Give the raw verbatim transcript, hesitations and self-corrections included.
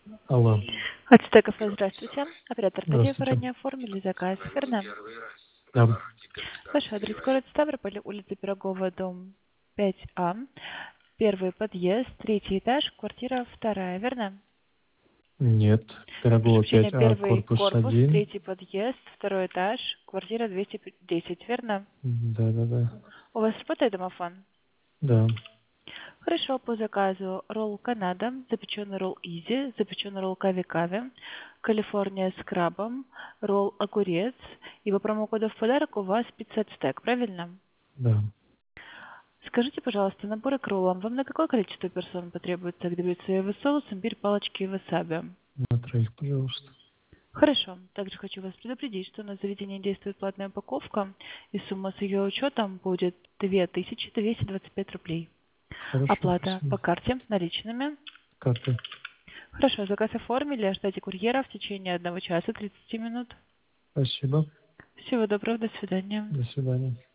Алло. От Стеков, здравствуйте. Оператор Надеев, вы Здравствуйте. ранее оформили заказ, верно? Да. Ваш адрес город Ставрополь, улица Пирогова, дом пять А, первый подъезд, третий этаж, квартира вторая, верно? Нет. Прошу Пирогова прощения, пять А, первый корпус корпус, один. третий подъезд, второй этаж, квартира двести десять, верно? Да, да, да. У вас работает домофон? Да. Хорошо, по заказу ролл Канада, запеченный ролл Изи, запеченный ролл Кави-Кави, Калифорния с крабом, ролл Огурец, и по промокоду в подарок у вас пятьсот стек, правильно? Да. Скажите, пожалуйста, наборы к роллам вам на какое количество персон потребуется к дебюцию соус, имбирь, палочки и васаби? На троих, пожалуйста. Хорошо. Также хочу вас предупредить, что на заведении действует платная упаковка, и сумма с ее учетом будет две тысячи двести двадцать пять рублей. Хорошо, Оплата по спасибо. карте наличными. Карты. Хорошо, заказ оформили, ожидайте курьера в течение одного часа тридцати минут. Спасибо. Всего доброго, до свидания. До свидания.